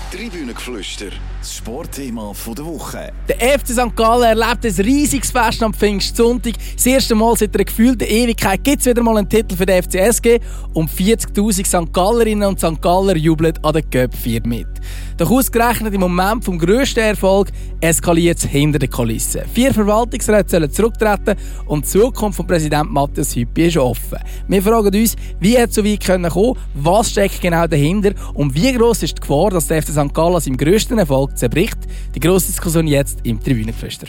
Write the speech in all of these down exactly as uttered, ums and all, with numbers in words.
Tribünengeflüster, das Sportthema der Woche. Der F C Sankt Gallen erlebt ein riesiges Fest am Pfingstsonntag. Das erste Mal seit einer gefühlten Ewigkeit gibt es wieder mal einen Titel für den F C S G und vierzigtausend Sankt Gallerinnen und Sankt Galler jubeln an der Cup-Vier mit. Doch ausgerechnet im Moment vom grössten Erfolg eskaliert es hinter den Kulissen. Vier Verwaltungsräte sollen zurücktreten und die Zukunft von Präsident Matthias Hüppi ist offen. Wir fragen uns, wie er so weit kommen konnte, was steckt genau dahinter und wie gross ist die Gefahr, dass der F C Sankt Gallen seinem grössten Erfolg zerbricht. Die grosse Diskussion jetzt im Tribünengeflüster.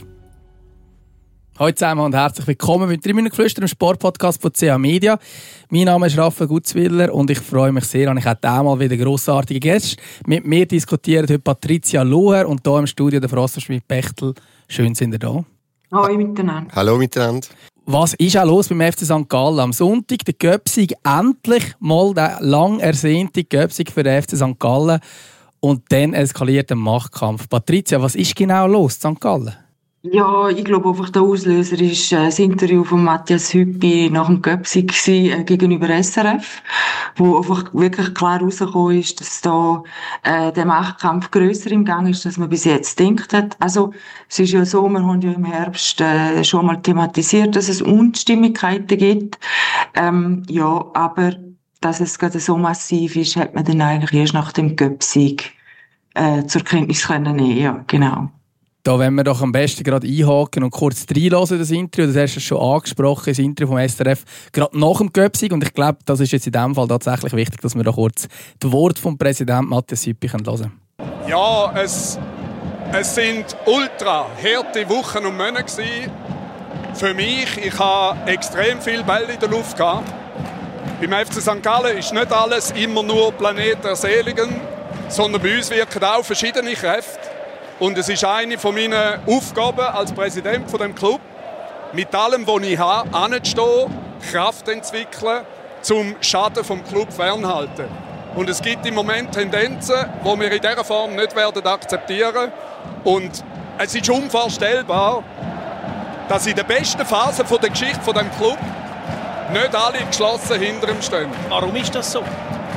Hallo zusammen und herzlich willkommen beim Tribünengeflüster, dem Sportpodcast von C A Media. Mein Name ist Raphael Gutzwiller und ich freue mich sehr, dass ich auch einmal wieder grossartige Gäste. Mit mir diskutieren heute Patricia Loher und hier im Studio der Frosser Schmidt-Bechtel. Schön sind ihr da. Hallo miteinander. Hallo miteinander. Was ist auch los beim F C Sankt Gallen? Am Sonntag der Göpsig, endlich mal der lang ersehnte Göpsig für den F C Sankt Gallen. Und dann eskaliert ein Machtkampf. Patricia, was ist genau los in Sankt Gallen? Ja, ich glaube einfach, der Auslöser war äh, das Interview von Matthias Hüppi nach dem Göpsig äh, gegenüber S R F, wo einfach wirklich klar rausgekommen ist, dass da äh, der Machtkampf grösser im Gang ist, als man bis jetzt gedacht hat. Also es ist ja so, wir haben ja im Herbst äh, schon mal thematisiert, dass es Unstimmigkeiten gibt. Ähm, ja, aber dass es gerade so massiv ist, hat man dann eigentlich erst nach dem Göpsig äh, zur Kenntnis können nehmen. Ja, genau. Da wollen wir doch am besten gerade einhaken und kurz reinhören, das Interview. Das hast du schon angesprochen, das Interview vom S R F, gerade nach dem Göpsig. Und ich glaube, das ist jetzt in diesem Fall tatsächlich wichtig, dass wir da kurz das Wort vom Präsidenten Matthias Hüppi hören können. Ja, es, es sind ultra harte Wochen und Monate gewesen. Für mich, ich habe extrem viele Bälle in der Luft gehabt. Beim F C Sankt Gallen ist nicht alles immer nur Planet der Seligen, sondern bei uns wirken auch verschiedene Kräfte. Und es ist eine von meinen Aufgaben als Präsident von dem Club, mit allem, was ich habe, anzustehen, Kraft entwickeln, zum Schaden vom Club fernhalten. Und es gibt im Moment Tendenzen, die wir in dieser Form nicht werden akzeptieren. Und es ist unvorstellbar, dass in der besten Phase der Geschichte von dem Club nicht alle geschlossen hinter ihm stehen. Warum ist das so?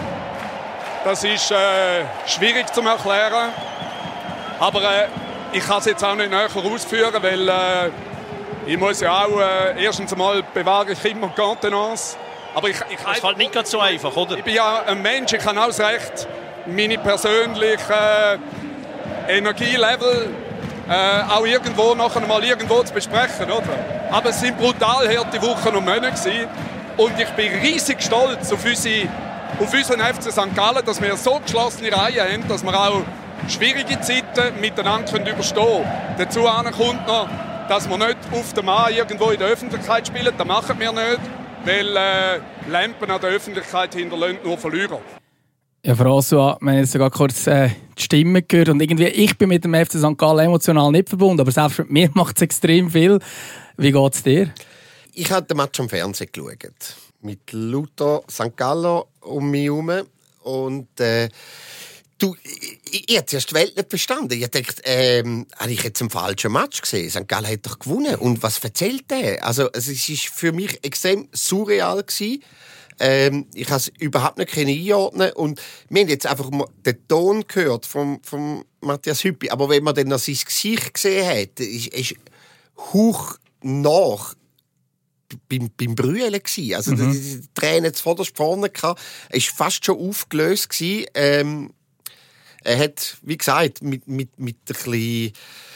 Das ist äh, schwierig zu erklären. Aber äh, ich kann es jetzt auch nicht näher ausführen, weil äh, ich muss ja auch, äh, erstens einmal bewahre ich immer Kontenance. Aber ich, ich das fällt nicht ganz so einfach, oder? Ich bin ja ein Mensch, ich habe auch das Recht, meine persönlichen äh, Energielevel äh, auch irgendwo nachher mal irgendwo zu besprechen, oder? Aber es sind brutal harte Wochen und Monate gewesen. Und ich bin riesig stolz auf, unsere, auf unseren F C Sankt Gallen, dass wir so geschlossene Reihen haben, dass wir auch schwierige Zeiten miteinander überstehen können. Dazu kommt noch, dass wir nicht auf den Mann irgendwo in der Öffentlichkeit spielen. Das machen wir nicht, weil äh, Lampen an der Öffentlichkeit hinterlassen nur Verlierer. Ja, François, wir haben jetzt sogar kurz äh, die Stimme gehört. Und irgendwie, ich bin mit dem F C Sankt Gallen emotional nicht verbunden, aber selbst mit mir macht es extrem viel. Wie geht es dir? Ich habe den Match am Fernsehen geschaut. Mit lauter Sankt Gallen um mich herum. Und äh, du, ich, ich habe zuerst die Welt nicht verstanden. Ich dachte, ähm, habe ich jetzt einen falschen Match gesehen? Sankt Gallen hat doch gewonnen. Und was erzählt der? Also, es war für mich extrem surreal gewesen. Ähm, ich kann es überhaupt nicht einordnen. Und wir haben jetzt einfach mal den Ton gehört von, von Matthias Hüppi. Aber wenn man dann noch sein Gesicht gesehen hat, ist, ist hoch nach beim, beim Brüllen gsi. Also mhm. die, die Tränen zuvorderst vorne gehabt. Er war fast schon aufgelöst gsi. Ähm, er hat, wie gesagt, mit, mit, mit ein bisschen,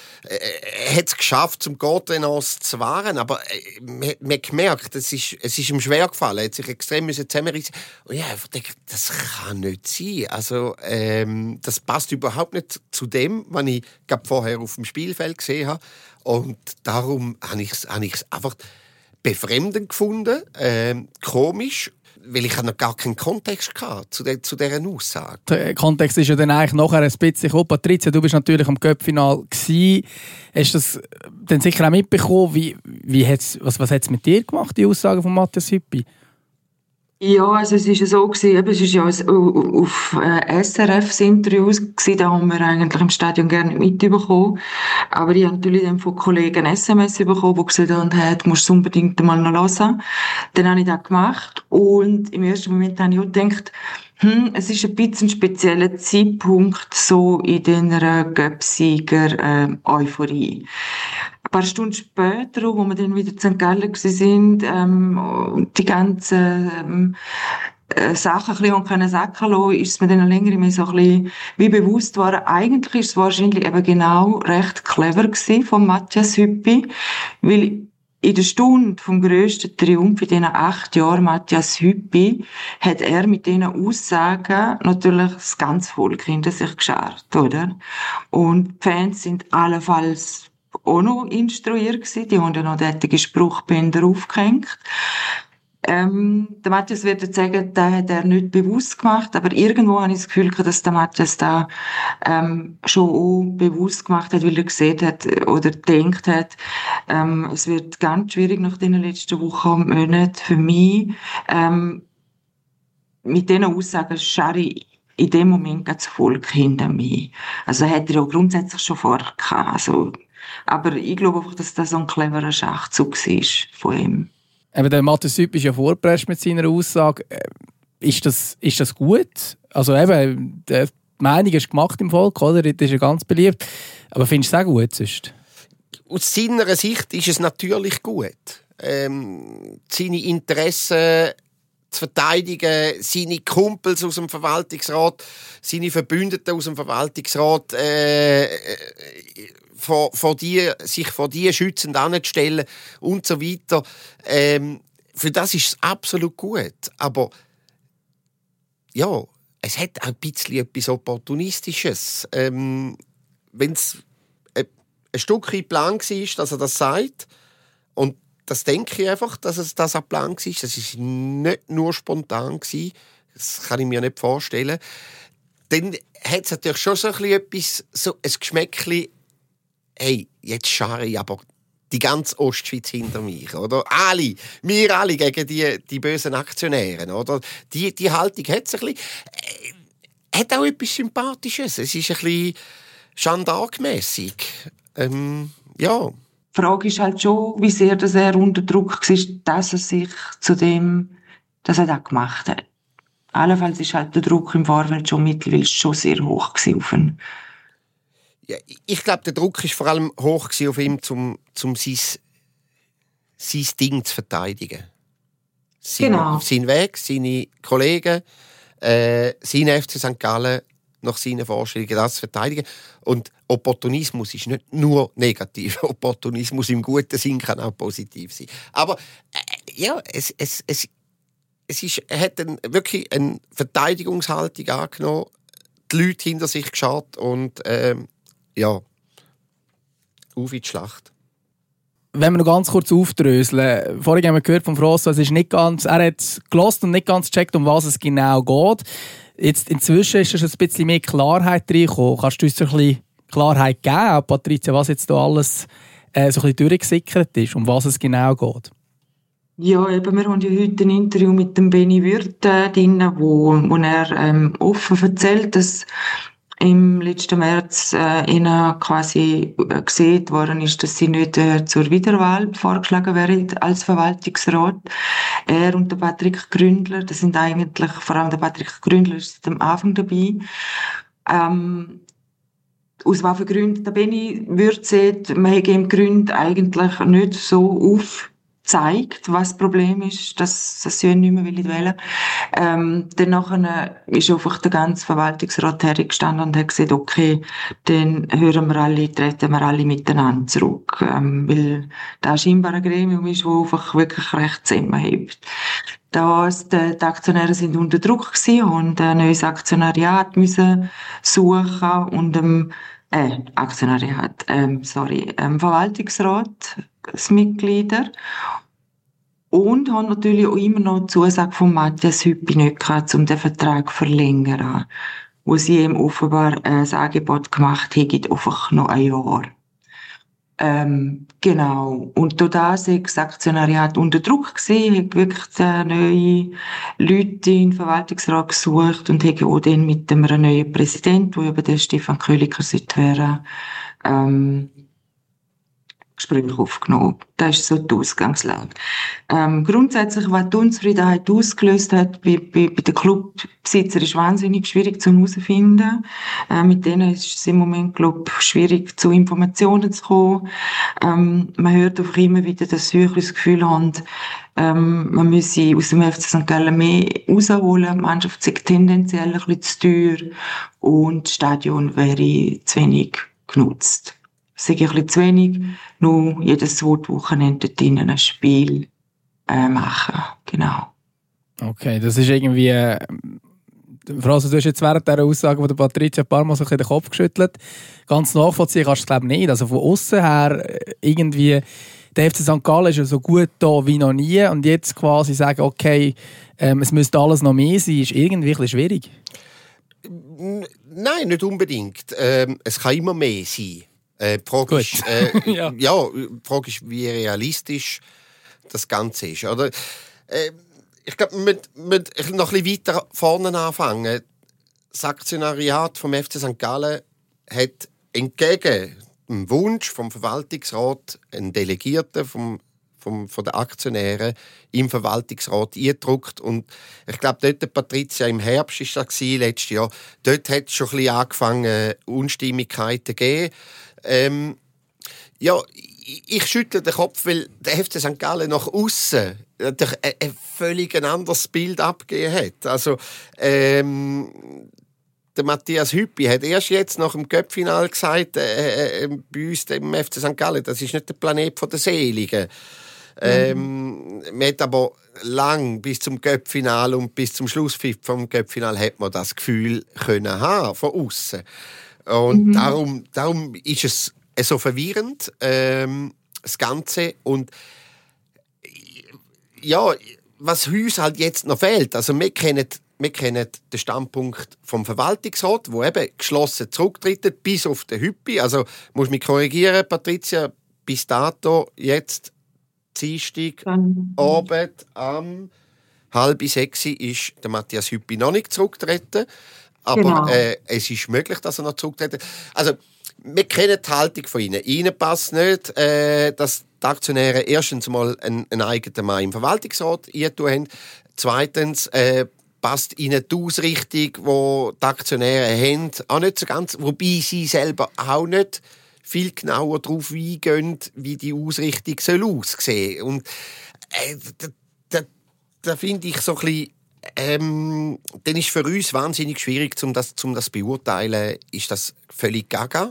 äh, er hat es geschafft, zum Contenance zu wahren, aber äh, man, man hat gemerkt, es ist, es ist ihm schwer gefallen. Er hat sich extrem zusammenreißen. Und ja, ich dachte, das kann nicht sein. Also, ähm, das passt überhaupt nicht zu dem, was ich vorher auf dem Spielfeld gesehen habe. Und darum habe ich es hab einfach befremdend gefunden, ähm, komisch, weil ich noch gar keinen Kontext hatte zu, de, zu dieser Aussage. Der Kontext ist ja dann eigentlich nachher ein bisschen gekommen. Patricia, du bist natürlich am Cup-Final gsi. Hast du das dann sicher auch mitbekommen? Wie, wie hat's, was was hat es mit dir gemacht, die Aussage von Matthias Hüppi? Ja, also es war ja so, gewesen, es war ja auf äh, S R F das Interview gewesen, da haben wir eigentlich im Stadion gerne mitbekommen. Aber ich habe natürlich dann von Kollegen S M S bekommen, die gesagt haben, hey, du musst es unbedingt mal noch hören. Dann habe ich das gemacht und im ersten Moment habe ich auch gedacht, Hm, es ist ein bisschen ein spezieller Zeitpunkt so in dieser Göpsieger-Euphorie. Ein paar Stunden später, wo wir dann wieder in Sankt Gallen waren, ähm, die ganzen ähm, äh, Sachen ein bisschen können sacken lassen, ist es mir dann länger mehr so ein bisschen wie bewusst worden. Eigentlich ist es wahrscheinlich eben genau recht clever gewesen von Matthias Hüppi, weil in der Stunde vom grössten Triumph in diesen acht Jahren Matthias Hüppi hat er mit diesen Aussagen natürlich das ganze Volk hinter sich geschart, oder? Und die Fans sind allenfalls auch noch instruiert gewesen. Die haben ja noch derartige Spruchbänder aufgehängt. Ähm, der Matthias wird jetzt sagen, das hat er nicht bewusst gemacht, aber irgendwo habe ich das Gefühl, dass der Matthias da ähm, schon auch bewusst gemacht hat, weil er gesehen hat oder gedacht hat, ähm, es wird ganz schwierig nach den letzten Wochen und Monaten für mich. Ähm, mit diesen Aussagen scharre ich in dem Moment das Volk hinter mir. Also hat er ja grundsätzlich schon vorher gehabt. Also, aber ich glaube einfach, dass das so ein cleverer Schachzug war von ihm. Eben, der Matthias Hüppi ist ja vorgepresst mit seiner Aussage. Ist das, ist das gut? Also eben, die Meinung ist gemacht im Volk, oder? Das ist ja ganz beliebt. Aber findest du es auch gut sonst? Aus seiner Sicht ist es natürlich gut. Ähm, seine Interessen zu verteidigen, seine Kumpels aus dem Verwaltungsrat, seine Verbündeten aus dem Verwaltungsrat, äh, vor, vor die, sich vor die schützend anzustellen und so weiter. Ähm, für das ist es absolut gut. Aber ja, es hat auch ein bisschen etwas Opportunistisches. Ähm, Wenn es ein, ein Stückchen Plan war, dass er das sagt, und das denke ich einfach, dass es das ein Plan war, das war nicht nur spontan, das kann ich mir nicht vorstellen, dann hat es natürlich schon so ein bisschen etwas, so ein Geschmäckchen, hey, jetzt schare ich aber die ganze Ostschweiz hinter mich, oder? Alle, wir alle gegen die, die bösen Aktionäre, oder? Die, die Haltung hat es ein bisschen, äh, hat auch etwas Sympathisches. Es ist ein bisschen gendarmässig. Ähm, ja. Die Frage ist halt schon, wie sehr dass er unter Druck war, dass er sich zu dem, dass er das gemacht hat. Allenfalls ist halt der Druck im Vorfeld schon mittlerweile schon sehr hoch gewesen auf ihn. Ja, ich glaube, der Druck war vor allem hoch auf ihn, um, um sein, sein Ding zu verteidigen. Sein, Genau. Sein Weg, seine Kollegen, äh, sein F C Sankt Gallen nach seinen Vorstellungen das zu verteidigen. Und Opportunismus ist nicht nur negativ. Opportunismus im guten Sinn kann auch positiv sein. Aber äh, ja, es, es, es, es ist, er hat ein, wirklich eine Verteidigungshaltung angenommen, die Leute hinter sich geschaut und ähm, ja, auf in die Schlacht. Wenn wir noch ganz kurz aufdröseln. Vorhin haben wir gehört von François, es ist nicht ganz, er hat gehört und nicht ganz gecheckt, um was es genau geht. Jetzt inzwischen ist schon ein bisschen mehr Klarheit reingekommen. Kannst du uns ein bisschen Klarheit geben, Patricia, was jetzt da alles äh, so ein bisschen durchgesickert ist, um was es genau geht? Ja, eben, wir haben ja heute ein Interview mit dem Benny Würth äh, drin, wo, wo er ähm, offen erzählt, dass im letzten März äh, ihnen quasi äh, gesehen worden ist, dass sie nicht äh, zur Wiederwahl vorgeschlagen werden als Verwaltungsrat. Er und der Patrick Gründler, das sind eigentlich, vor allem der Patrick Gründler ist seit dem Anfang dabei. Ähm, aus welchen Gründen der Benny Würth sieht, man hat ihm Gründe eigentlich nicht so auf zeigt, was das Problem ist, dass, dass sie nicht mehr wählen. Ähm, dann nachher ist einfach der ganze Verwaltungsrat hergestanden und hat gesagt, okay, dann hören wir alle, treten wir alle miteinander zurück. Ähm, weil das scheinbar ein Gremium ist, das einfach wirklich recht zusammenhält. Das, die, die Aktionäre sind unter Druck gewesen und ein neues Aktionariat müssen suchen und ähm, äh, Aktionariat, ähm, sorry, ähm, Verwaltungsrat, das Mitglieder. Und haben natürlich auch immer noch die Zusage von Matthias Hüppi nicht gehabt, um den Vertrag zu verlängern, wo sie ihm offenbar ein Angebot gemacht haben, einfach noch ein Jahr. Ähm, genau. Und durch das war das Aktionariat unter Druck gewesen, hat wirklich neue Leute in den Verwaltungsrat gesucht und hat auch dann mit dem neuen Präsidenten, der eben der Stefan Köliker seit wäre, ähm, Gespräche aufgenommen. Das ist so die Ausgangslage. Ähm, grundsätzlich, was die Unzufriedenheit ausgelöst hat bei, bei, bei den Clubbesitzern, ist wahnsinnig schwierig zu herausfinden. Äh, mit denen ist es im Moment, glaube ich, schwierig, zu Informationen zu kommen. Ähm, man hört einfach immer wieder, dass sie das Gefühl haben, ähm, man müsse aus dem F C Sankt Gallen mehr rausholen. Die Mannschaft sei tendenziell ein bisschen zu teuer und das Stadion wäre zu wenig genutzt. Es sei ein bisschen zu wenig, nur jedes zweite Wochenende dort drinnen ein Spiel äh, machen. Genau. Okay, das ist irgendwie... Äh, Franz, du hast jetzt während dieser Aussage von der Patricia Parma so ein bisschen den Kopf geschüttelt. Ganz nachvollziehen kannst du es, glaube ich, nicht. Also von außen her irgendwie... Der F C Sankt Gallen ist ja so gut da wie noch nie und jetzt quasi sagen, okay, ähm, es müsste alles noch mehr sein, ist irgendwie ein bisschen schwierig. Nein, nicht unbedingt. Ähm, es kann immer mehr sein. Äh, die Frage ist, äh, ja. ja, die Frage ist, wie realistisch das Ganze ist. Oder? Äh, ich glaube, wir müssen noch ein bisschen weiter vorne anfangen. Das Aktionariat vom F C Sankt Gallen hat entgegen dem Wunsch vom Verwaltungsrat einen Delegierten vom, vom, von den Aktionären im Verwaltungsrat eingedruckt. Und ich glaube, dort, Patricia, im Herbst war das letztes Jahr, dort hat es schon ein bisschen angefangen, Unstimmigkeiten zu geben. Ähm, ja, ich, ich schüttle den Kopf, weil der F C Sankt Gallen nach außen ein, ein völlig anderes Bild abgegeben hat. Also, ähm, der Matthias Hüppi hat erst jetzt nach dem Cup-Final gesagt, äh, äh, bei uns im F C Sankt Gallen, das ist nicht der Planet der Seligen. Ähm, mhm. Man hat aber lang bis zum Cup-Final und bis zum Schlusspfiff vom Cup-Final hat man das Gefühl können haben von außen. Und mhm. darum, darum ist es so verwirrend, ähm, das Ganze. Und ja, was uns halt jetzt noch fehlt, also wir kennen Wir kennen den Standpunkt vom Verwaltungsrat, der eben geschlossen zurücktritt, bis auf den Hüppi. Also, muss mich korrigieren, Patricia, bis dato jetzt Dienstag Abend am halb sechs ist der Matthias Hüppi noch nicht zurückgetreten. Aber genau. äh, es ist möglich, dass er noch zurücktritt. Also, wir kennen die Haltung von ihnen. Ihnen passt nicht, äh, dass die Aktionäre erstens mal einen, einen eigenen Mann im Verwaltungsrat eintun haben. Zweitens, äh, passt ihnen die Ausrichtung, die die Aktionäre haben, auch nicht so ganz, wobei sie selber auch nicht viel genauer darauf eingehen, wie die Ausrichtung soll aussehen soll. Und äh, da, da, da finde ich so ein bisschen, ähm, dann ist für uns wahnsinnig schwierig, um das, um das zu beurteilen, ist das völlig gaga?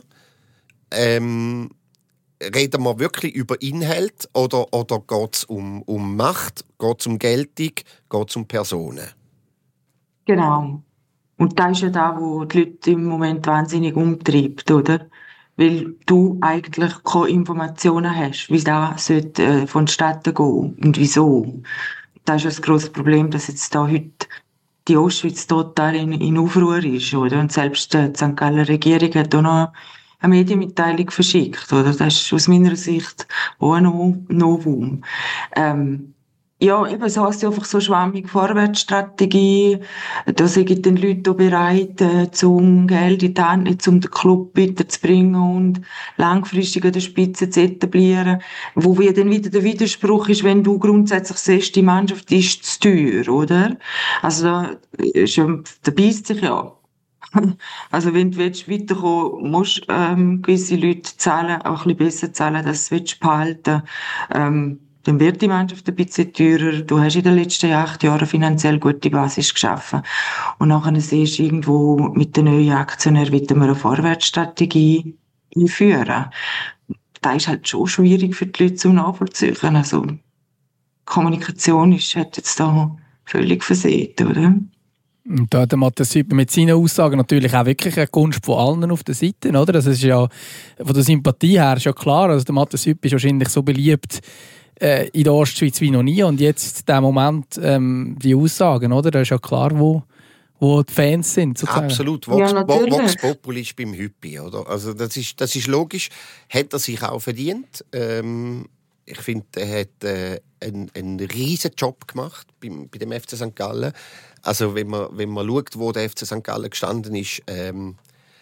Ähm, reden wir wirklich über Inhalt oder, oder geht es um, um Macht, geht es um Geltung, geht es um Personen? Genau. Und das ist ja das, was die Leute im Moment wahnsinnig umtreibt, oder? Weil du eigentlich keine Informationen hast, wie das sollte vonstatten gehen und wieso. Das ist ja das grosse Problem, dass jetzt da heute die Ostschweiz total in, in Aufruhr ist, oder? Und selbst die Sankt Galler Regierung hat auch noch eine Medienmitteilung verschickt, oder? Das ist aus meiner Sicht auch ein Novum. Ähm, Ja, eben, so hast du einfach so schwammige Vorwärtsstrategie. Da sind die Leute auch bereit, äh, zum Geld in die Hand, um den Club weiterzubringen und langfristig an der Spitze zu etablieren. Wo wir dann wieder der Widerspruch ist, wenn du grundsätzlich siehst, die Mannschaft ist zu teuer, oder? Also, da, ist ja, da beisst sich ja. Also, wenn du willst, weiterkommen musst, ähm, gewisse Leute zahlen, auch ein bisschen besser zahlen, dass du es behalten willst. Ähm, Dann wird die Mannschaft ein bisschen teurer. Du hast in den letzten acht Jahren finanziell gute Basis geschaffen. Und nachher siehst du irgendwo mit den neuen Aktionären wieder eine Vorwärtsstrategie einführen. Das ist halt schon schwierig für die Leute zum Nachvollziehen. Also, Kommunikation ist, hat jetzt da völlig versehen, oder? Und da hat der Matthias Hüppi mit seinen Aussagen natürlich auch wirklich eine Gunst von allen auf der Seite, oder? Das ist ja, von der Sympathie her ist ja klar, also der Matthias Hüppi ist wahrscheinlich so beliebt in der Ostschweiz wie noch nie. Und jetzt, der Moment, ähm, die Aussagen, oder? Da ist ja klar, wo, wo die Fans sind. Sozusagen. Absolut. Vox, ja, Vox Populi ist beim Hüppi, oder? Also das ist, das ist logisch. Hat er sich auch verdient. Ähm, ich finde, er hat äh, einen, einen riesen Job gemacht bei, bei dem F C Sankt Gallen. Also wenn man, wenn man schaut, wo der F C Sankt Gallen gestanden ist, ähm,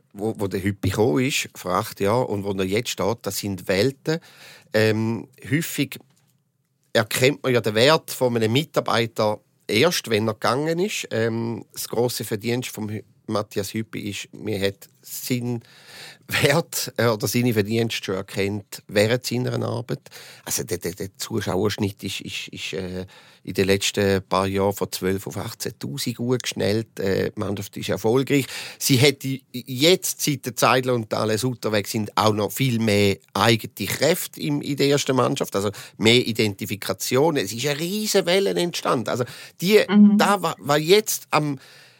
wo, wo der Hüppi gekommen ist, vor acht Jahren, und wo er jetzt steht, das sind Welten. Ähm, häufig erkennt man ja den Wert von einem Mitarbeiter erst, wenn er gegangen ist. Ähm, das grosse Verdienst von Matthias Hüppi ist, man hat seinen Wert äh, oder seine Verdienste schon erkennt während seiner Arbeit. Also der, der, der Zuschauerschnitt ist, ist, ist äh, in den letzten paar Jahren von zwölf auf achtzehntausend gut geschnellt. Äh, die Mannschaft ist erfolgreich. Sie hätte jetzt, seit der Zeidler und Thales unterwegs sind, auch noch viel mehr eigene Kräfte in, in der ersten Mannschaft, also mehr Identifikation. Es ist eine riesige Welle entstanden. Also die, mhm. da, was jetzt am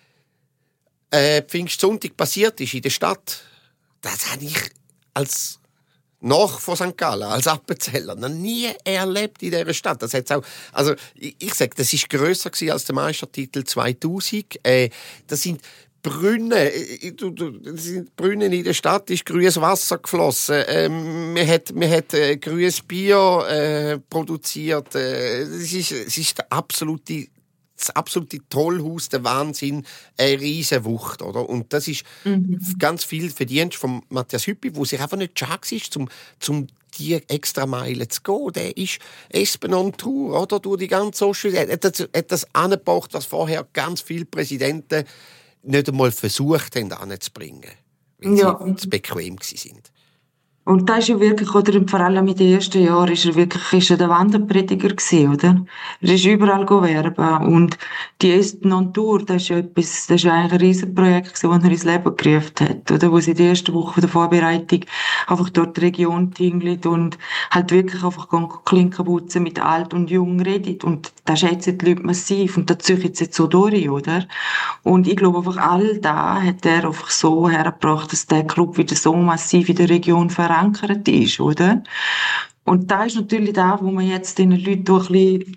äh, Pfingstsonntag passiert ist in der Stadt, das habe ich als nach von Sankt Gallen, als Appenzeller, noch nie erlebt in dieser Stadt. Das hat's auch, also ich, ich sage, das ist grösser gewesen als der Meistertitel zweitausend. Äh, das sind Brunnen, das sind Brunnen in der Stadt, ist grünes Wasser geflossen. Ähm, man hat, man hat äh, grünes Bier äh, produziert. Äh, das ist, es ist der absolute Das absolute Tollhaus, der Wahnsinn, eine riesige Wucht, oder? Und das ist mhm. ganz viel Verdienst von Matthias Hüppi, wo sich einfach nicht schade ist, um, um die extra Meile zu gehen. Der ist Espen on Tour, oder? Durch die ganze Social, er hat das, hat das angebracht, was vorher ganz viele Präsidenten nicht einmal versucht haben, anzubringen, weil ja. sie zu bequem waren. Und da ist ja wirklich, oder vor allem in den ersten Jahren, ist er wirklich ist er der Wanderprediger gewesen, oder? Er ist überall werben. Und die Esten on Tour, das ist ja etwas, das ist ja eigentlich ein Riesenprojekt gewesen, das er ins Leben gerufen hat, oder? Wo sie die erste Woche der Vorbereitung einfach dort die Region tingelt und halt wirklich einfach Klinken putzen mit alt und jung redet. Und das schätzen die Leute massiv. Und das zieht jetzt, jetzt so durch, oder? Und ich glaube einfach, all da hat er einfach so hergebracht, dass der Club wieder so massiv in der Region verankert ist, oder? Und da ist natürlich da, wo man jetzt den Leuten durch ein bisschen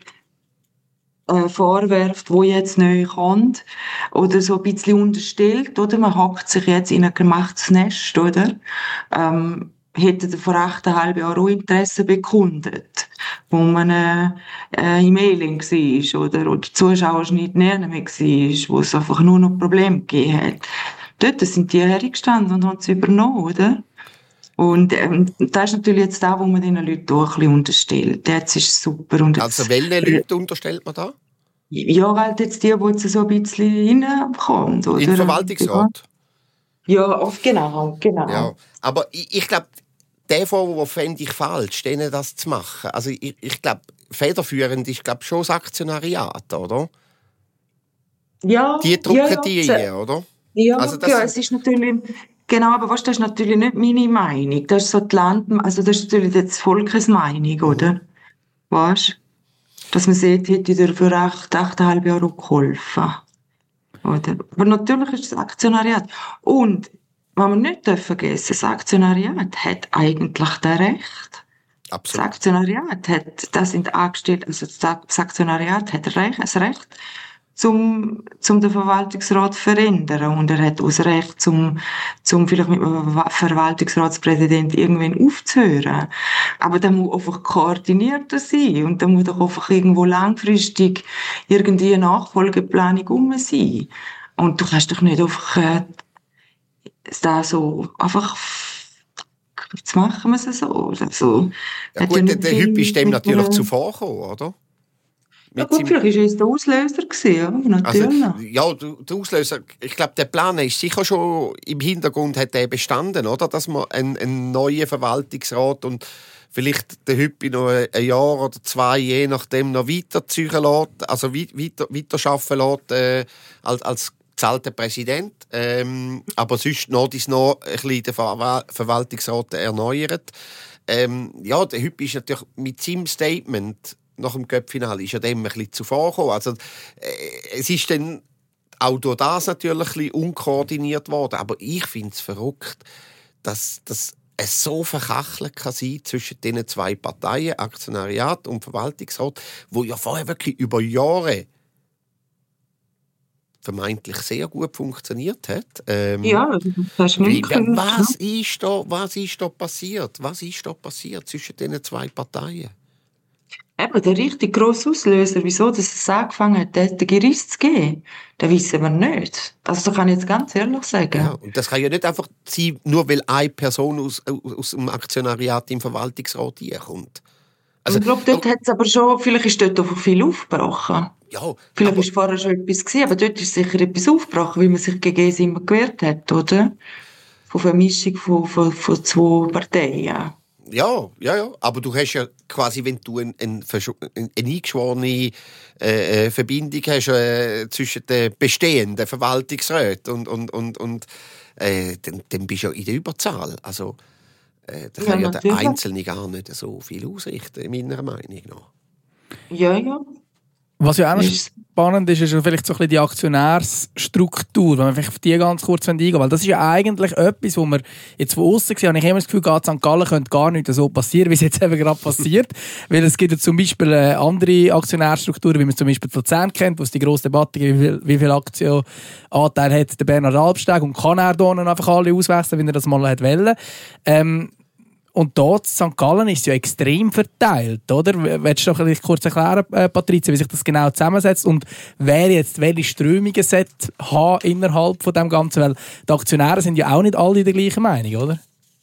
äh, vorwerft, wo jetzt neu kommt, oder so ein bisschen unterstellt, oder? Man hockt sich jetzt in ein gemachtes Nest, oder? Ähm, hätte er vor achteinhalb Jahren auch Interesse bekundet, wo man äh, äh, im Mailing war, oder? Oder Zuschauerschnitt näher mehr war, wo es einfach nur noch Probleme gegeben hat. Dort sind die hergestanden und haben es übernommen, oder? Und ähm, das ist natürlich jetzt da, wo man den Leuten auch ein bisschen unterstellt. Jetzt ist es super. Und also welche Leute unterstellt man da? Ja, halt jetzt die, die jetzt so ein bisschen reinkommen. Oder? Im Verwaltungsrat? Ja, oft genau, genau. Ja, aber ich, ich glaube, der Vorwurf fände ich falsch, denen das zu machen. Also ich, ich glaube, federführend ist glaub, schon das Aktionariat, oder? Ja. Die drucken ja, ja, die rein, oder? Ja, also das ja, es ist natürlich... Genau, aber weißt, das ist natürlich nicht meine Meinung. Das ist so die Land, also das ist natürlich jetzt Volkesmeinung, oder? Weißt? Dass man sieht, hätte ich für acht, achteinhalb Jahre geholfen. Oder? Aber natürlich ist das Aktionariat. Und, was wir nicht vergessen, das Aktionariat hat eigentlich das Recht. Absolut. Das Aktionariat hat, das sind Angestellte, also das Aktionariat hat das Recht, zum, zum den Verwaltungsrat zu verändern. Und er hat auch das Recht, zum, zum vielleicht mit dem Verwaltungsratspräsidenten irgendwann aufzuhören. Aber der muss einfach koordinierter sein. Und da muss doch einfach irgendwo langfristig irgendwie eine Nachfolgeplanung um sein. Und du kannst doch nicht einfach, äh, da so, einfach, jetzt machen wir es so, oder so. Ja gut, der, der Hüppi ist dem natürlich zuvorgekommen, oder? Ja gut, vielleicht war es der Auslöser gewesen, ja, natürlich. Also, ja, der Auslöser, ich glaube, der Plan ist sicher schon im Hintergrund hat der bestanden, oder? Dass man einen, einen neuen Verwaltungsrat und vielleicht den Hüppi noch ein Jahr oder zwei, je nachdem, noch weiterziehen lässt, also weiter, weiterarbeiten lässt, äh, als, als gezahlter Präsident. Ähm, aber sonst noch dies noch ein bisschen den Ver- Verwaltungsrat erneuert. Ähm, ja, der Hüppi ist natürlich mit seinem Statement nach dem Cup-Finale ist ja dem ein bisschen zuvorgekommen. Also, äh, es ist dann auch durch das natürlich ein bisschen unkoordiniert worden. Aber ich finde es verrückt, dass, dass es so verkachelt kann sein zwischen diesen zwei Parteien, Aktionariat und Verwaltungsrat, wo ja vorher wirklich über Jahre vermeintlich sehr gut funktioniert hat. Ähm, ja, das ist nicht wie, was, ist da, was ist da passiert? Was ist da passiert zwischen diesen zwei Parteien? eben der richtig grosse Auslöser, wieso dass es angefangen hat, den, den Geriss zu geben, den wissen wir nicht. Also das kann ich jetzt ganz ehrlich sagen. Ja, und das kann ja nicht einfach sein, nur weil eine Person aus, aus dem Aktionariat im Verwaltungsrat hinkommt. Also, ich glaube, dort hat es aber schon, vielleicht ist dort einfach viel aufgebrochen. Ja, Vielleicht aber, ist vorher schon etwas gewesen, aber dort ist sicher etwas aufgebrochen, weil man sich gegen es immer gewehrt hat, oder? Von Vermischung von, von, von zwei Parteien. ja, ja, ja. Aber du hast ja quasi, wenn du eine ein, ein, ein eingeschworene äh, Verbindung hast äh, zwischen den bestehenden Verwaltungsräten und, und, und, und äh, dann, dann bist du ja in der Überzahl. Also, äh, da kann ja, ja der Einzelne gar nicht so viel ausrichten, meiner Meinung nach. Ja, ja. Was ja auch noch spannend ist, ist vielleicht so ein bisschen die Aktionärsstruktur, wenn wir vielleicht auf die ganz kurz eingehen, weil das ist ja eigentlich etwas, wo wir jetzt von außen sehen, und ich habe immer das Gefühl, Sankt Gallen könnte gar nicht so passieren, wie es jetzt eben gerade passiert, weil es gibt ja zum Beispiel andere Aktionärstrukturen, wie man zum Beispiel Luzern kennt, wo es die grosse Debatte gibt, wie viel, wie viel Aktienanteil hat der Bernhard Albsteg und kann er da einfach alle auswechseln, wenn er das mal hat wollen. Ähm, Und dort, Sankt Gallen, ist ja extrem verteilt, oder? Willst du doch kurz erklären, äh, Patrizia, wie sich das genau zusammensetzt und wer jetzt welche Strömungen sollte haben innerhalb von dem Ganzen? Weil die Aktionäre sind ja auch nicht alle der gleichen Meinung, oder?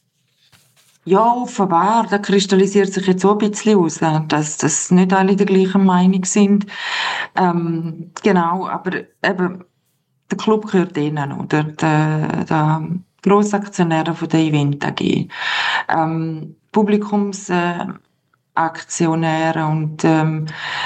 Ja, offenbar. Da kristallisiert sich jetzt so ein bisschen aus, dass, dass nicht alle der gleichen Meinung sind. Ähm, genau, aber eben, der Club gehört ihnen, oder? Der, der Grossaktionäre von der Event A G. Ähm, Publikumsaktionäre äh, und ähm,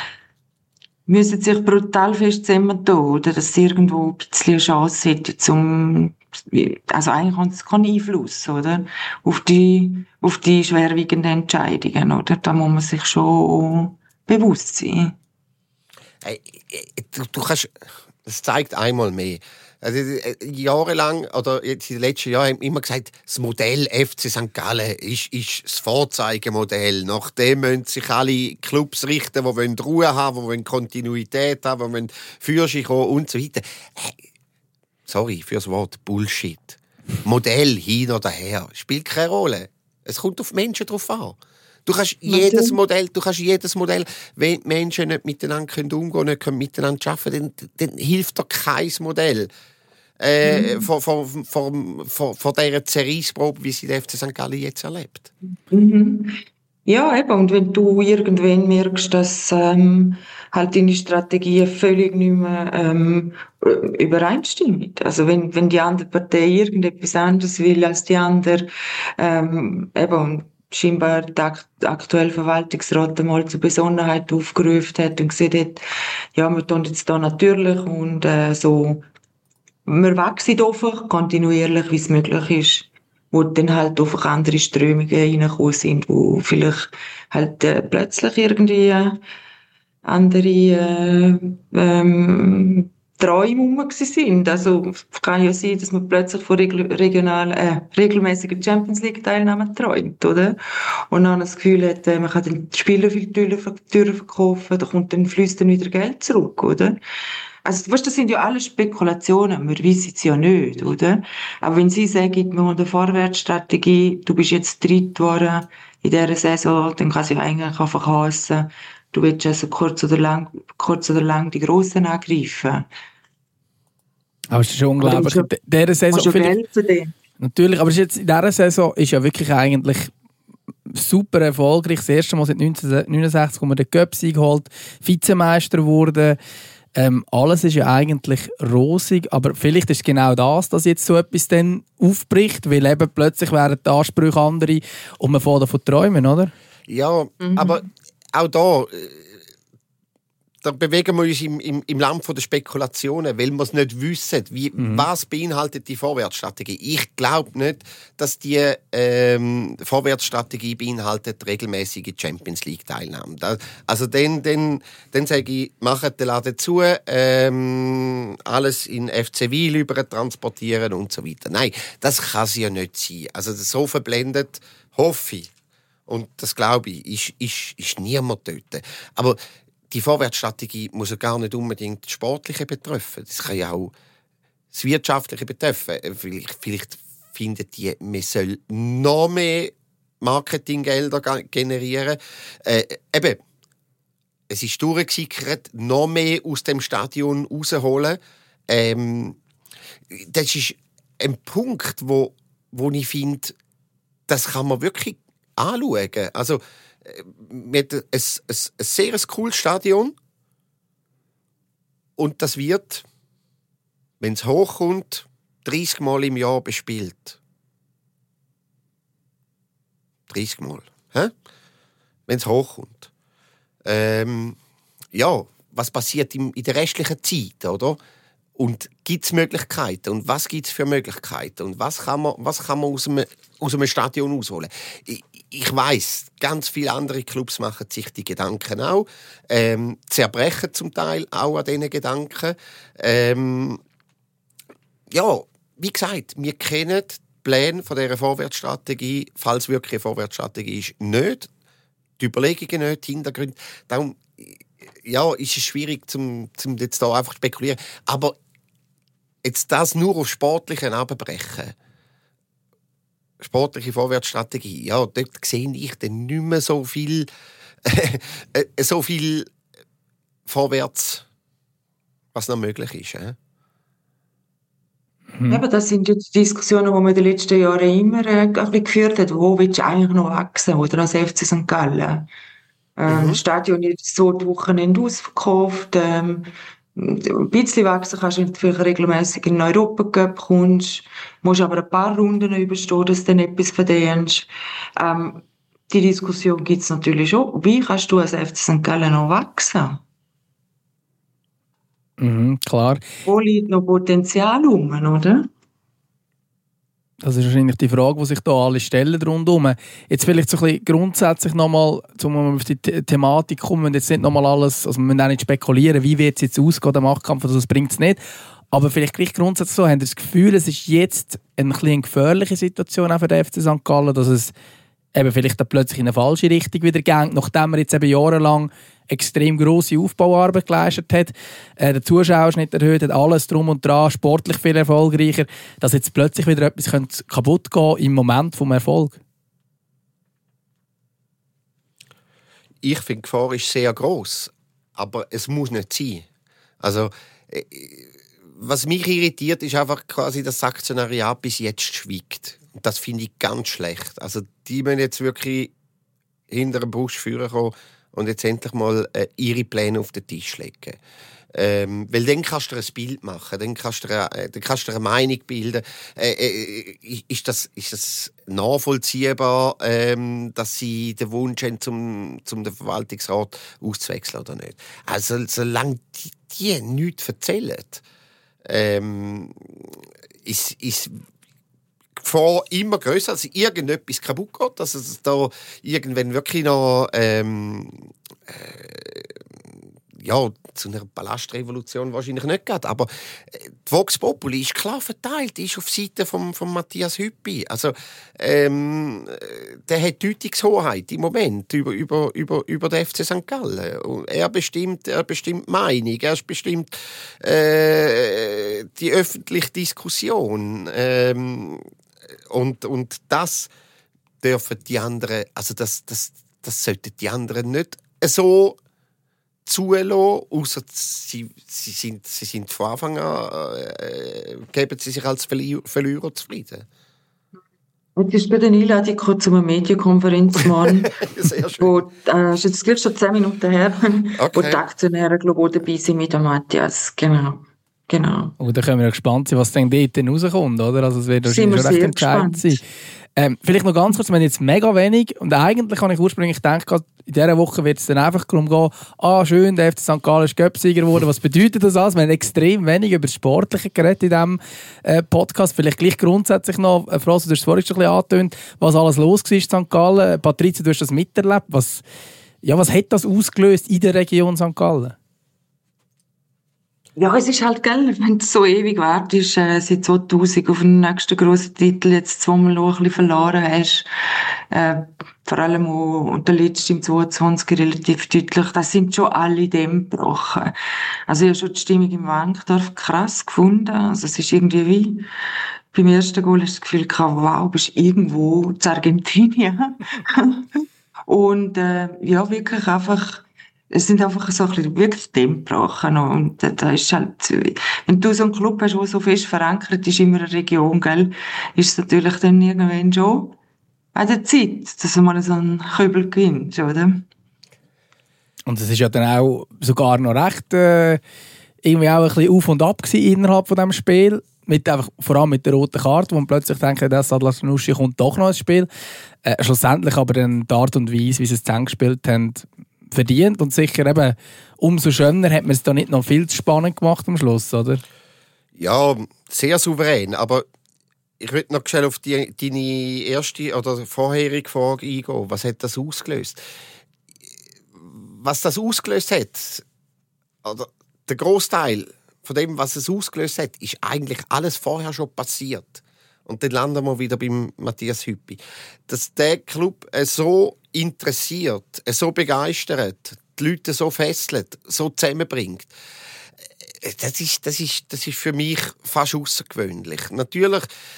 müssen sich brutal fest zusammentun, oder? Dass sie irgendwo ein bisschen eine Chance hätten, zum, also eigentlich haben sie keinen Einfluss, oder? Auf die, auf die schwerwiegenden Entscheidungen, oder? Da muss man sich schon bewusst sein. Hey, du, du kannst, das zeigt einmal mehr. Also, jahrelang, oder jetzt in den letzten Jahren, haben wir immer gesagt, das Modell F C Sankt Gallen ist, ist das Vorzeigemodell. Nach dem müssen sich alle Clubs richten, die Ruhe haben, die Kontinuität haben, die Führerschein kommen und so weiter. Sorry für das Wort Bullshit. Modell hin oder her spielt keine Rolle. Es kommt auf Menschen drauf an. Du kannst jedes Modell, du kannst jedes Modell, wenn die Menschen nicht miteinander umgehen können, nicht miteinander arbeiten, dann, dann hilft dir kein Modell. Äh, mhm. vor, vor, vor, vor, vor dieser Zerreissprobe, wie sie der F C Sankt Gallen jetzt erlebt. Mhm. Ja, eben. Und wenn du irgendwann merkst, dass ähm, halt deine Strategie völlig nicht mehr ähm, übereinstimmt. Also wenn, wenn die andere Partei irgendetwas anderes will als die andere, ähm, eben, scheinbar der aktuelle Verwaltungsrat einmal zur Besonnenheit aufgerufen hat und gesagt hat, ja, wir tun jetzt da natürlich und äh, so, wir wachsen einfach kontinuierlich, wie es möglich ist, wo dann halt einfach andere Strömungen reingekommen sind, wo vielleicht halt äh, plötzlich irgendwie äh, andere äh, ähm, Träume rum sind. Also kann ja sein, dass man plötzlich von regional, äh, regelmäßiger Champions League Teilnahmen träumt, oder? Und dann das Gefühl hat, man kann den Spielern viel Türen verkaufen, da kommt dann fließt dann wieder Geld zurück, oder? Also, weißt, das sind ja alles Spekulationen, wir wissen es ja nicht, oder? Aber wenn Sie sagen, wir haben eine Vorwärtsstrategie, du bist jetzt dritt geworden in dieser Saison, dann kann es ja eigentlich einfach heissen, du willst also kurz oder lang, kurz oder lang die Grossen angreifen. Aber es ist schon unglaublich. In dieser Saison Geld verdienen. Natürlich, aber jetzt in dieser Saison ist ja wirklich eigentlich super erfolgreich. Das erste Mal seit neunzehnhundertneunundsechzig, wo man den Cup-Sieg holt, Vizemeister wurde. Ähm, alles ist ja eigentlich rosig, aber vielleicht ist es genau das, dass jetzt so etwas dann aufbricht, weil eben plötzlich wären die Ansprüche andere und man fängt davon träumen, oder? Ja, mhm. aber auch da, da bewegen wir uns im, im, im Land der Spekulationen, weil wir es nicht wissen, wie, mhm. was beinhaltet die Vorwärtsstrategie. Ich glaube nicht, dass die ähm, Vorwärtsstrategie beinhaltet regelmäßige Champions League Teilnahme. Da, also dann, dann, dann sage ich, macht den Laden zu, ähm, alles in F C Wil über transportieren und so weiter. Nein, das kann es ja nicht sein. Also so verblendet, hoffe ich, und das glaube ich, ist, ist, ist niemand dort. Aber die Vorwärtsstrategie muss ja gar nicht unbedingt das Sportliche betreffen. Das kann ja auch das Wirtschaftliche betreffen. Vielleicht, vielleicht findet die, man soll noch mehr Marketinggelder generieren. Äh, eben, es ist durchgesickert, noch mehr aus dem Stadion rausholen. Ähm, das ist ein Punkt, wo, wo ich finde, das kann man wirklich anschauen. Also, mit ein, ein, ein sehr cooles Stadion und das wird, wenn es hochkommt, dreißig Mal im Jahr bespielt. dreißig Mal. Hä? Wenn es hochkommt. Ähm, ja, was passiert in, in der restlichen Zeit, oder? Und gibt es Möglichkeiten? Und was gibt es für Möglichkeiten? Und was kann man, was kann man aus, einem, aus einem Stadion ausholen? Ich, ich weiss, ganz viele andere Clubs machen sich die Gedanken auch. Ähm, zerbrechen zum Teil auch an diesen Gedanken. Ähm, ja, wie gesagt, wir kennen die Pläne von dieser Vorwärtsstrategie, falls wirklich eine Vorwärtsstrategie ist, nicht. Die Überlegungen nicht, die Hintergründe. Darum ja, ist es schwierig, zum, zum jetzt da einfach spekulieren. Aber jetzt das nur auf Sportlichen abbrechen. Sportliche Vorwärtsstrategie. Ja, dort sehe ich dann nicht mehr so viel, äh, so viel vorwärts, was noch möglich ist. Äh? Mhm. Eben, das sind jetzt Diskussionen, die man in den letzten Jahren immer äh, ein bisschen geführt hat. Wo willst du eigentlich noch wachsen? Oder als F C Sankt Gallen? Ähm, Mhm. Das Stadion ist so die Wochenende ausverkauft. Ähm, ein bisschen wachsen kannst du, wenn du vielleicht regelmässig in den Europacup kommst. Musst aber ein paar Runden überstehen, dass du dann etwas verdienst. Ähm, die Diskussion gibt es natürlich schon. Wie kannst du als F C Sankt Gallen noch wachsen? Mhm, klar. Wo liegt noch Potenzial rum, oder? Das ist wahrscheinlich die Frage, die sich da alle stellen rundherum. Jetzt vielleicht so ein bisschen grundsätzlich nochmal, um auf die The- Thematik zu kommen, und jetzt nicht nochmal alles, also wir müssen auch nicht spekulieren, wie wird es jetzt ausgehen, der Machtkampf, also das bringt es nicht. Aber vielleicht gleich grundsätzlich so, haben Sie das Gefühl, es ist jetzt eine, ein bisschen eine gefährliche Situation auch für den F C Sankt Gallen, dass es eben vielleicht dann plötzlich in eine falsche Richtung wieder geht, nachdem er jetzt eben jahrelang extrem grosse Aufbauarbeit geleistet hat, äh, der Zuschauerschnitt erhöht hat, alles drum und dran, sportlich viel erfolgreicher, dass jetzt plötzlich wieder etwas könnte kaputt gehen im Moment vom Erfolg? Ich finde, die Gefahr ist sehr gross, aber es muss nicht sein. Also, äh, was mich irritiert, ist einfach quasi, dass das Aktionariat bis jetzt schweigt. Und das finde ich ganz schlecht. Also, die müssen jetzt wirklich hinter den Busch führen kommen und jetzt endlich mal äh, ihre Pläne auf den Tisch legen. Ähm, weil dann kannst du dir ein Bild machen, dann kannst du dir, äh, dann kannst du dir eine Meinung bilden. Äh, äh, ist, das, ist das nachvollziehbar, ähm, dass sie den Wunsch haben, zum, zum den Verwaltungsrat auszuwechseln oder nicht? Also solange die, die nichts erzählen, ähm, ist, ist Gefahr immer grösser, dass irgendetwas kaputt geht, dass es da irgendwann wirklich noch ähm, äh, ja, zu einer Palastrevolution wahrscheinlich nicht geht. Aber die Vox Populi ist klar verteilt, ist auf Seite von, von Matthias Hüppi. Also, ähm, der hat Deutungshoheit im Moment über, über, über, über den F C Sankt Gallen. Und er bestimmt, er bestimmt die Meinung, er bestimmt äh, die öffentliche Diskussion. Ähm, und, und das dürfen die anderen, also das, das, das sollten die anderen nicht so zulassen, ausser sie, sie, sind, sie sind von Anfang an, äh, geben sie sich als Verli- Verlierer zufrieden. Jetzt ist bei der Einladung gekommen zu einer Medienkonferenz morgen, Sehr schön. wo, äh, ist jetzt gleich schon zehn Minuten her, Okay. wo die Aktionäre, glaube ich, auch dabei sind mit dem Matthias. Genau. Genau. Und da können wir ja gespannt sein, was dann dort dann rauskommt, oder? Also es wird Sind wahrscheinlich wir schon recht sehr entscheidend sein. gespannt. Ähm, vielleicht noch ganz kurz, wir haben jetzt mega wenig und eigentlich habe ich ursprünglich gedacht, in dieser Woche wird es dann einfach darum gehen, ah schön, der F C Sankt Gallen ist Cup-Sieger geworden, was bedeutet das alles? Wir haben extrem wenig über das Sportliche geredet in diesem äh, Podcast. Vielleicht gleich grundsätzlich noch, äh, Frau, du hast es vorhin schon ein bisschen angetönt, was alles los war in Sankt Gallen. Patrizia, du hast das miterlebt. Was, ja, was hat das ausgelöst in der Region Sankt Gallen? Ja, es ist halt, gell, wenn du so ewig wartest, äh, seit zweitausend auf den nächsten grossen Titel jetzt zweimal noch ein bisschen verloren hast, äh, vor allem auch der letzte im zweiundzwanzig relativ deutlich, das sind schon alle Dämme gebrochen. Also ich habe schon die Stimmung im Wankdorf krass gefunden, also es ist irgendwie wie, beim ersten Goal hast du das Gefühl gehabt, wow, bist irgendwo zu Argentinien. Und, äh, ja, wirklich einfach, es sind einfach so ein bisschen wirklich Themenbrachen. Und da, da ist halt, wenn du so einen Club hast, der so fest verankert ist in einer Region, gell, ist es natürlich dann irgendwann schon an der Zeit, dass du mal so einen Kübel gewinnst, oder? Und es ist ja dann auch sogar noch recht äh, irgendwie auch ein bisschen auf und ab gewesen innerhalb von diesem Spiel. Mit einfach, vor allem mit der roten Karte, wo man plötzlich denkt, das Adler-Nuschi kommt doch noch ins Spiel. Äh, schlussendlich aber dann die Art und Weise, wie sie es zusammengespielt haben, verdient. Und sicher eben, umso schöner hat man es da nicht noch viel zu spannend gemacht am Schluss, oder? Ja, sehr souverän. Aber ich würde noch schnell auf die, deine erste oder vorherige Frage eingehen. Was hat das ausgelöst? Was das ausgelöst hat, oder der Großteil von dem, was es ausgelöst hat, ist eigentlich alles vorher schon passiert. Und dann landen wir wieder beim Matthias Hüppi. Dass der Club so interessiert, so begeistert, die Leute so fesselt, so zusammenbringt, das ist, das ist, das ist für mich fast außergewöhnlich. Natürlich,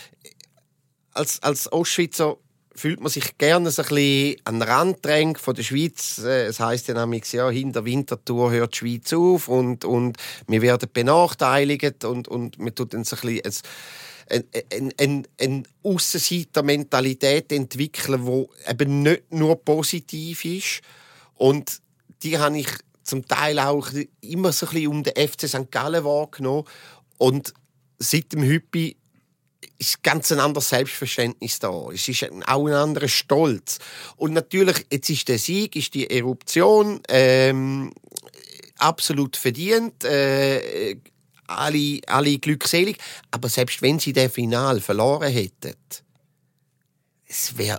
als, als Ostschweizer fühlt man sich gerne so ein bisschen an den Rand drängt von der Schweiz. Es heisst ja nämlich, ja, hinter Winterthur hört die Schweiz auf und, und wir werden benachteiligt und, und man tut dann so ein bisschen eine, eine, eine, eine Aussenseiter-Mentalität entwickeln, die eben nicht nur positiv ist. Und die habe ich zum Teil auch immer so ein bisschen um den F C Sankt Gallen wahrgenommen. Und seit dem Hüppi ist ganz ein anderes Selbstverständnis da. Es ist auch ein anderer Stolz. Und natürlich, jetzt ist der Sieg, ist die Eruption ähm, absolut verdient. Äh, alle, alle glückselig. Aber selbst wenn sie das Final verloren hätten, es wäre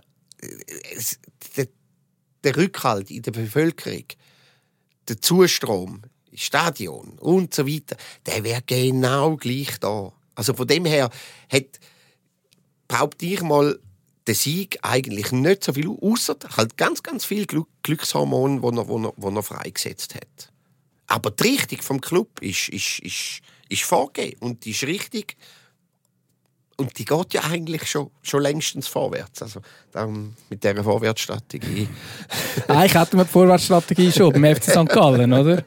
der, der Rückhalt in der Bevölkerung, der Zustrom, das Stadion und so weiter, der wäre genau gleich da. Also von dem her hat, behaupte ich mal, der Sieg eigentlich nicht so viel, außer halt ganz, ganz viel Glück, Glückshormone, die er, wo er, wo er freigesetzt hat. Aber die Richtung vom Club ist, ist, ist, ist vorgegeben und die ist richtig. Und die geht ja eigentlich schon, schon längstens vorwärts. Also darum mit dieser Vorwärtsstrategie. Eigentlich hatten wir die Vorwärtsstrategie schon beim F C Sankt Gallen, oder?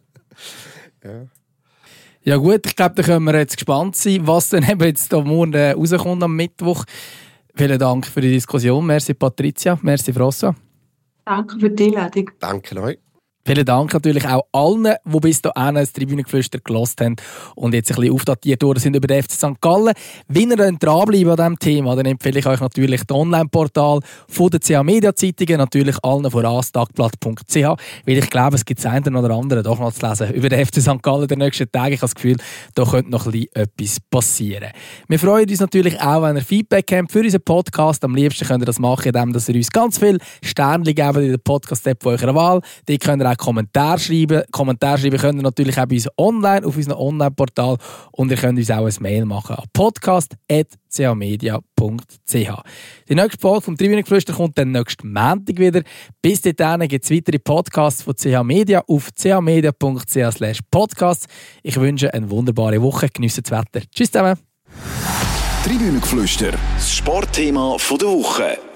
Ja. Ja gut, ich glaube, da können wir jetzt gespannt sein, was dann eben jetzt da morgen rauskommt am Mittwoch. Vielen Dank für die Diskussion. Merci Patricia, merci François. Danke für die Einladung. Danke euch. Vielen Dank natürlich auch allen, die bis dahin das Tribünengeflüster gehört haben und jetzt ein bisschen aufdatiert worden sind über den F C Sankt Gallen. Wenn ihr dranbleiben an diesem Thema, dann empfehle ich euch natürlich das Online-Portal von der C H Media Zeitungen, natürlich allen voran tagblatt punkt c h, weil ich glaube, es gibt das eine oder andere doch noch zu lesen über den F C Sankt Gallen den nächsten Tagen. Ich habe das Gefühl, da könnte noch ein bisschen etwas passieren. Wir freuen uns natürlich auch, wenn ihr Feedback habt für unseren Podcast. Am liebsten könnt ihr das machen, indem ihr uns ganz viele Sterne geben in der Podcast-App von eurer Wahl. Die könnt ihr auch Kommentare schreiben. Kommentare schreiben könnt ihr natürlich auch bei uns online, auf unserem Online-Portal. Und ihr könnt uns auch ein Mail machen an podcast at c h media punkt c h. Die nächste Folge vom Tribünengeflüster kommt dann nächsten Montag wieder. Bis dahin gibt es weitere Podcasts von C H Media auf c h media punkt c h slash podcast. Ich wünsche eine wunderbare Woche. Geniessen das Wetter. Tschüss zusammen. Tribünengeflüster, das Sportthema der Woche.